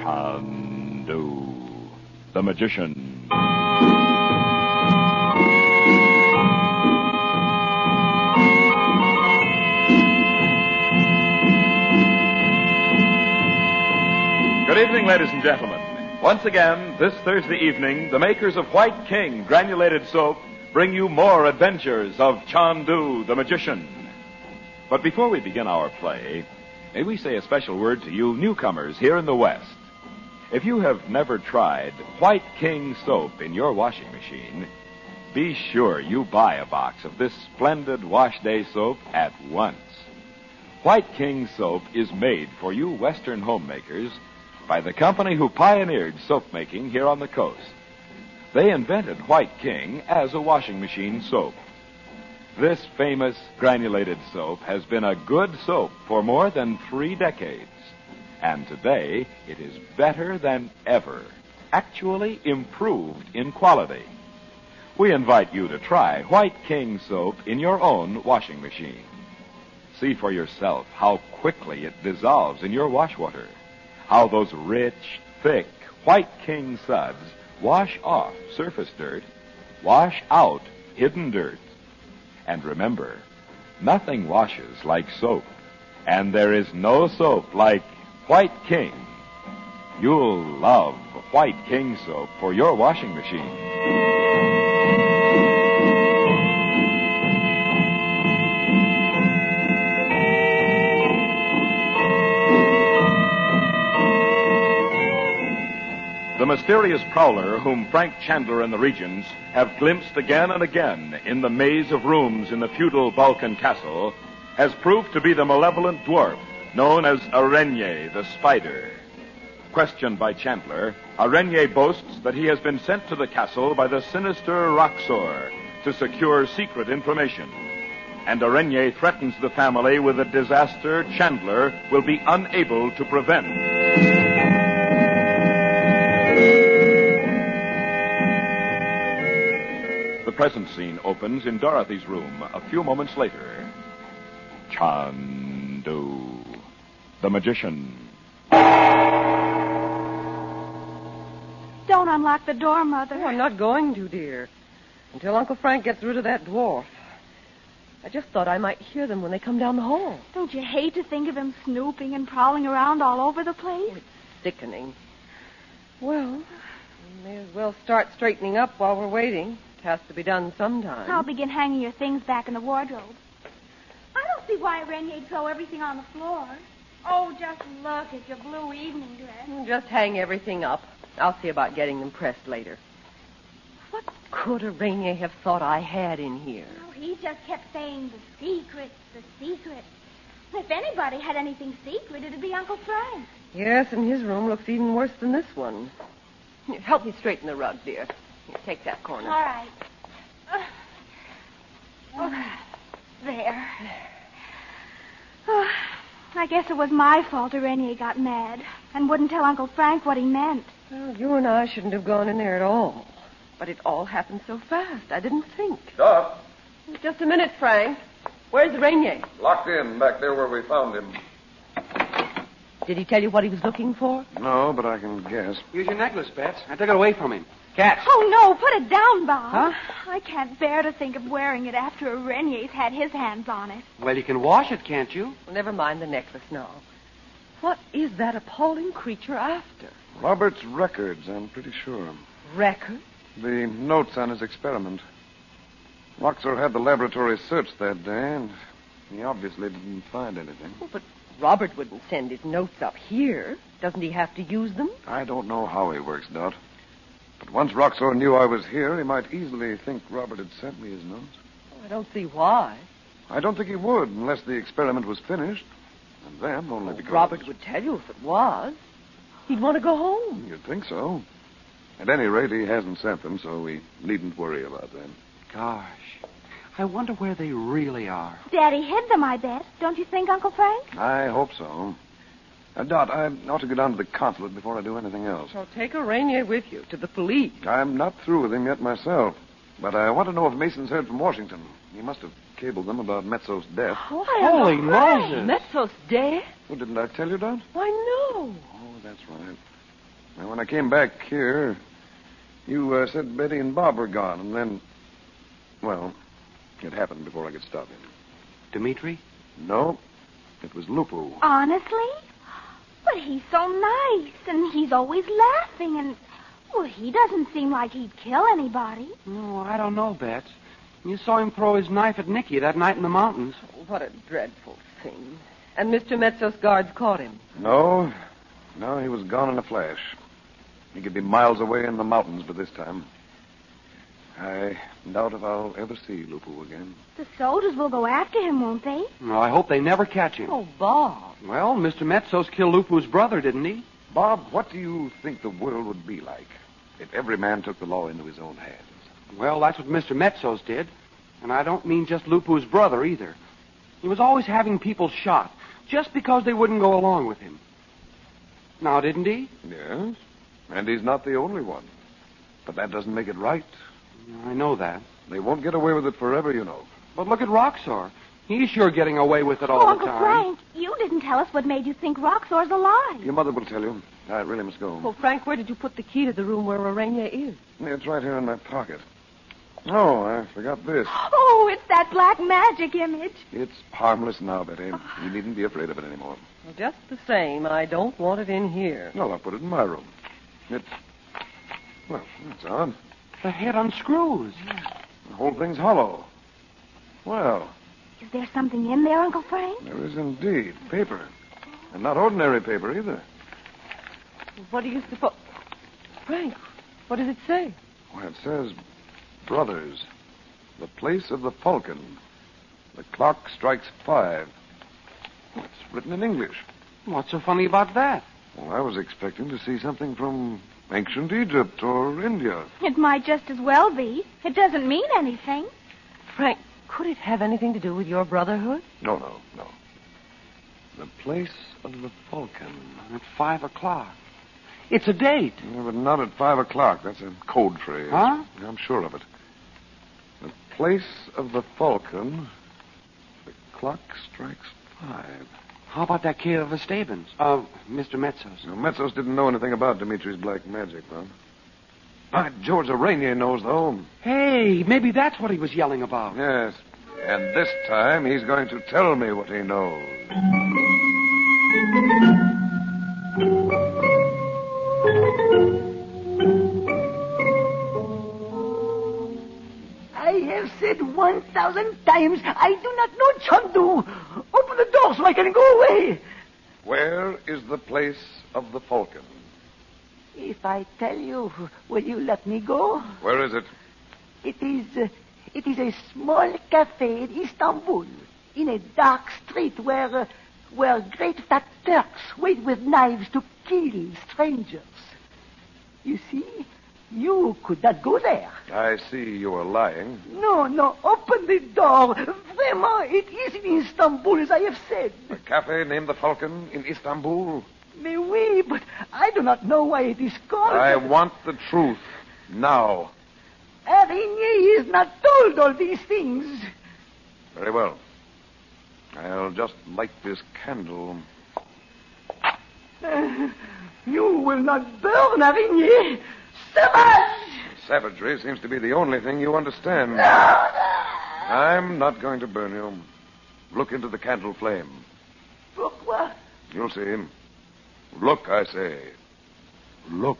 Chandu, the magician. Good evening, ladies and gentlemen. Once again, this Thursday evening, the makers of White King granulated soap bring you more adventures of Chandu, the magician. But before we begin our play, may we say a special word to you newcomers here in the West. If you have never tried White King soap in your washing machine, be sure you buy a box of this splendid wash day soap at once. White King soap is made for you Western homemakers by the company who pioneered soap making here on the coast. They invented White King as a washing machine soap. This famous granulated soap has been a good soap for more than 3 decades. And today, it is better than ever, actually improved in quality. We invite you to try White King soap in your own washing machine. See for yourself how quickly it dissolves in your wash water, how those rich, thick White King suds wash off surface dirt, wash out hidden dirt. And remember, nothing washes like soap, and there is no soap like White King. You'll love White King soap for your washing machine. The mysterious prowler whom Frank Chandler and the Regents have glimpsed again and again in the maze of rooms in the feudal Balkan castle has proved to be the malevolent dwarf known as Arenye the Spider. Questioned by Chandler, Arenye boasts that he has been sent to the castle by the sinister Roxor to secure secret information. And Arenye threatens the family with a disaster Chandler will be unable to prevent. The present scene opens in Dorothy's room a few moments later. Chandu, the magician. Don't unlock the door, Mother. Oh, I'm not going to, dear. Until Uncle Frank gets rid of that dwarf. I just thought I might hear them when they come down the hall. Don't you hate to think of him snooping and prowling around all over the place? Oh, it's sickening. Well, we may as well start straightening up while we're waiting. It has to be done sometime. I'll begin hanging your things back in the wardrobe. I don't see why Rene'd throw everything on the floor. Oh, just look at your blue evening dress. Just hang everything up. I'll see about getting them pressed later. What could Araignée have thought I had in here? Oh, he just kept saying the secret, the secret. If anybody had anything secret, it'd be Uncle Frank. Yes, and his room looks even worse than this one. Here, help me straighten the rug, dear. Here, take that corner. All right. There. Oh, I guess it was my fault Araignée got mad and wouldn't tell Uncle Frank what he meant. Well, you and I shouldn't have gone in there at all. But it all happened so fast, I didn't think. Doc, Just a minute, Frank. Where's Araignée? locked in back there where we found him. Did he tell you what he was looking for? No, but I can guess. Use your necklace, Bets. I took it away from him. Catch. Oh, no, put it down, Bob. Huh? I can't bear to think of wearing it after Araignée had his hands on it. Well, you can wash it, can't you? Well, never mind the necklace now. What is that appalling creature after? Robert's records, I'm pretty sure. Record? The notes on his experiment. Roxor had the laboratory searched that day, and he obviously didn't find anything. Oh, but Robert wouldn't send his notes up here. Doesn't he have to use them? I don't know how he works, Dot. But once Roxor knew I was here, he might easily think Robert had sent me his notes. I don't see why. I don't think he would, unless the experiment was finished. And then only because... Robert would tell you if it was. He'd want to go home. You'd think so. At any rate, he hasn't sent them, so we needn't worry about that. Gosh. I wonder where they really are. Daddy hid them, I bet. Don't you think, Uncle Frank? I hope so. Dot, I ought to go down to the consulate before I do anything else. So take Araignée with you to the police. I'm not through with him yet myself. But I want to know if Mason's heard from Washington. He must have cabled them about Mezzo's death. Oh, Holy Moses. Mezzo's dead? Oh, didn't I tell you, Dot? Why, no. Oh, that's right. Now, when I came back here, you said Betty and Bob were gone, and then, well, it happened before I could stop him. Dimitri? No, it was Lupu. Honestly? But he's so nice, and he's always laughing, and, well, he doesn't seem like he'd kill anybody. No, I don't know, Bets. You saw him throw his knife at Nicky that night in the mountains. What a dreadful thing. And Mr. Metzos' guards caught him. No, he was gone in a flash. He could be miles away in the mountains by this time. I doubt if I'll ever see Lupu again. The soldiers will go after him, won't they? Well, I hope they never catch him. Oh, Bob. Well, Mr. Metzos killed Lupu's brother, didn't he? Bob, what do you think the world would be like if every man took the law into his own hands? Well, that's what Mr. Metzos did. And I don't mean just Lupu's brother, either. He was always having people shot, just because they wouldn't go along with him. Now, didn't he? Yes, and he's not the only one. But that doesn't make it right. I know that. They won't get away with it forever, you know. But look at Roxor. He's sure getting away with it all Oh, the Uncle time. Frank, you didn't tell us what made you think Roxor's alive. Your mother will tell you. I really must go. Well, Frank, where did you put the key to the room where Arania is? It's right here in my pocket. Oh, I forgot this. Oh, it's that black magic image. It's harmless now, Betty. You needn't be afraid of it anymore. Well, just the same, I don't want it in here. Well, I'll put it in my room. It's on. The head unscrews. The whole thing's hollow. Well, Is there something in there, Uncle Frank? there is indeed. Paper. And not ordinary paper, either. What do you suppose? Frank, what does it say? Well, it says, Brothers, the place of the falcon. The clock strikes 5. Well, it's written in English. What's so funny about that? Well, I was expecting to see something from ancient Egypt or India. It might just as well be. It doesn't mean anything. Frank, could it have anything to do with your brotherhood? No. The place of the falcon. At 5 o'clock. It's a date. Yeah, but not at 5 o'clock. That's a code phrase. Huh? I'm sure of it. The place of the falcon. The clock strikes 5. How about that kid of Estevans? Mr. Metzos. Now, Metzos didn't know anything about Dimitri's black magic, Bob. By George, Arania knows, though. Hey, maybe that's what he was yelling about. Yes. And this time he's going to tell me what he knows. I have said 1,000 times, I do not know Chandu. Open the door so I can go away. Where is the place of the falcon? If I tell you, will you let me go? Where is it? It is a small cafe in Istanbul, in a dark street where great fat Turks wait with knives to kill strangers. You see, you could not go there. I see you are lying. No, open the door. Vraiment, it is in Istanbul, as I have said. A cafe named the Falcon in Istanbul? Mais oui, but I do not know why it is called. I want the truth. Now. Araignée is not told all these things. Very well. I'll just light this candle. You will not burn, Araignée. Savage! Savagery seems to be the only thing you understand. I'm not going to burn you. Look into the candle flame. Pourquoi? You'll see. Look, I say. Look.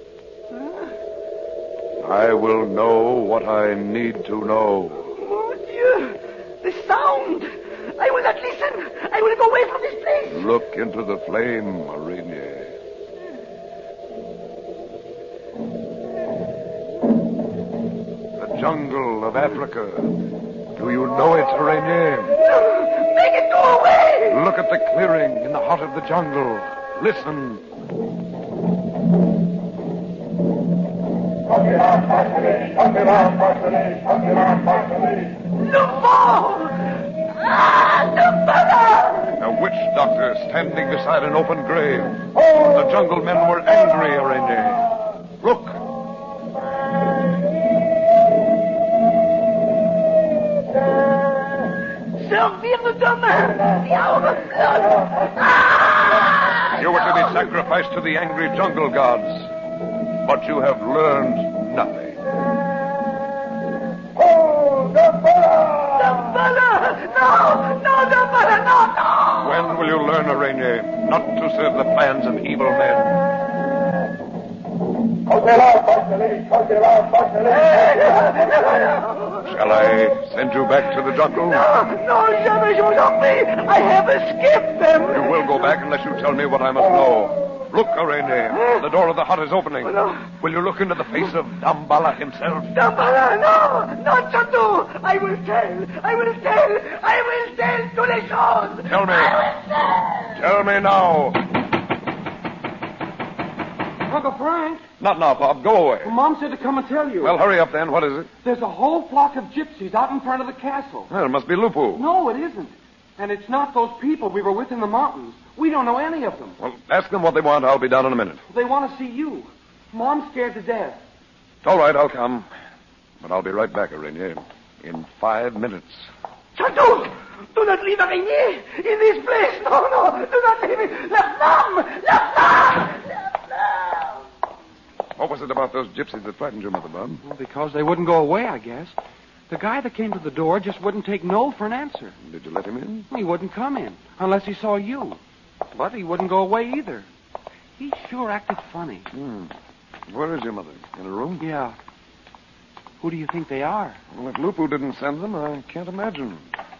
I will know what I need to know. Mon Dieu! The sound! I will not listen! I will go away from this place! Look into the flame, Araignée. The jungle of Africa. Do you know it, Araignée? No! Make it go away! Look at the clearing in the heart of the jungle. Listen. A witch doctor standing beside an open grave. The jungle men were angry, Araignée. Look. Servir de demain! The hour of blood! You were to be sacrificed to the angry jungle gods. But you have learned nothing. Oh, Damballa! Damballa! No, Damballa, no! When will you learn, Aragne, not to serve the plans of evil men? Shall I send you back to the jungle? No, jamais je vous en prie. I have escaped them. You will go back unless you tell me what I must know. Look, Aragne, the door of the hut is opening. No. Will you look into the face of Damballa himself? Damballa, no, Chandu. I will tell to the shows. Tell me. Tell me now. Uncle Frank, Not now, Bob. Go away. Mom said to come and tell you. Well, hurry up then. What is it? There's a whole flock of gypsies out in front of the castle. Well, it must be Lupu. No, it isn't. And it's not those people we were with in the mountains. We don't know any of them. Well, ask them what they want. I'll be down in a minute. They want to see you. Mom's scared to death. All right, I'll come. But I'll be right back, Aragne. In 5 minutes. Chandu, do not leave Araignée in this place. No, do not leave me. La femme! What was it about those gypsies that frightened your mother, Bob? Well, because they wouldn't go away, I guess. The guy that came to the door just wouldn't take no for an answer. Did you let him in? He wouldn't come in unless he saw you. But he wouldn't go away either. He sure acted funny. Where is your mother? In her room? Yeah. Who do you think they are? Well, if Lupu didn't send them, I can't imagine.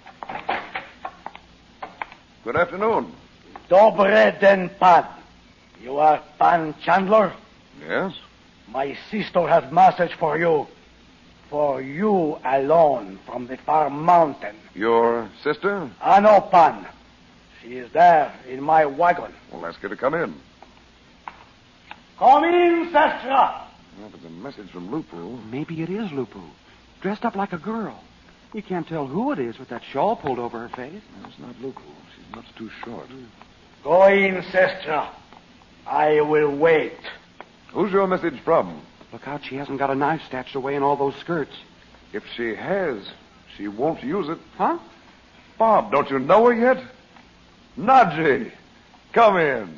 Good afternoon. Dobre den Pan. You are Pan Chandler? Yes? My sister has message for you. For you alone from the far mountain. Your sister? I know Pan. She is there in my wagon. Well, ask her to come in. Come in, Sestra. Well, if it's a message from Lupu. Maybe it is Lupu, dressed up like a girl. You can't tell who it is with that shawl pulled over her face. No, it's not Lupu. She's much too short. Go in, Sestra. I will wait. Who's your message from? Look out, she hasn't got a knife stashed away in all those skirts. If she has, she won't use it. Huh? Bob, don't you know her yet? Nadji, come in.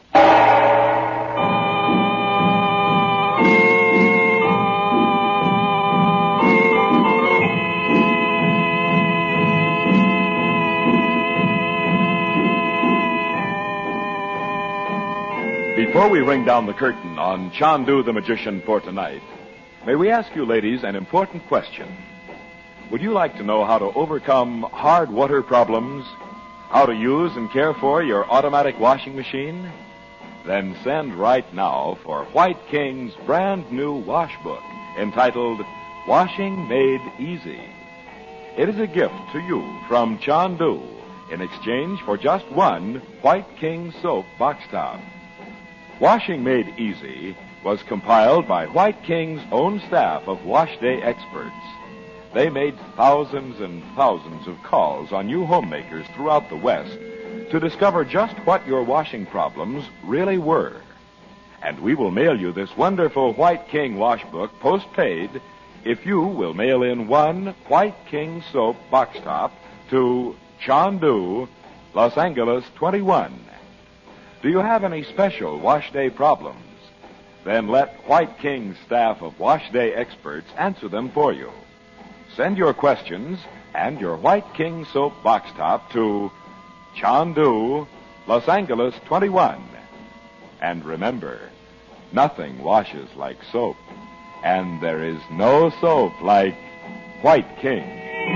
Before we ring down the curtain on Chandu the Magician for tonight, may we ask you ladies an important question? Would you like to know how to overcome hard water problems? How to use and care for your automatic washing machine? Then send right now for White King's brand new wash book entitled Washing Made Easy. It is a gift to you from Chandu in exchange for just one White King soap box top. Washing Made Easy was compiled by White King's own staff of wash day experts. They made thousands and thousands of calls on you homemakers throughout the West to discover just what your washing problems really were. And we will mail you this wonderful White King wash book postpaid if you will mail in one White King soap box top to Chandu, Los Angeles 21. Do you have any special wash day problems? Then let White King's staff of wash day experts answer them for you. Send your questions and your White King soap box top to Chandu, Los Angeles 21. And remember, nothing washes like soap, and there is no soap like White King.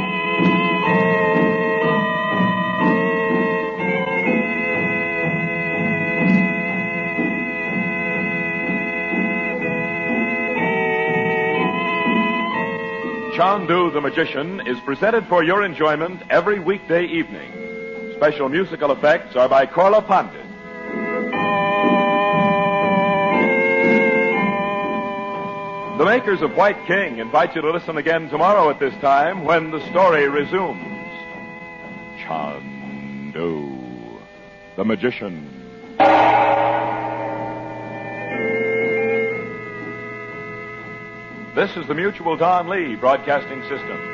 Chandu the Magician is presented for your enjoyment every weekday evening. Special musical effects are by Korla Pandit. The makers of White King invite you to listen again tomorrow at this time when the story resumes. Chandu the Magician. This is the Mutual Don Lee Broadcasting System.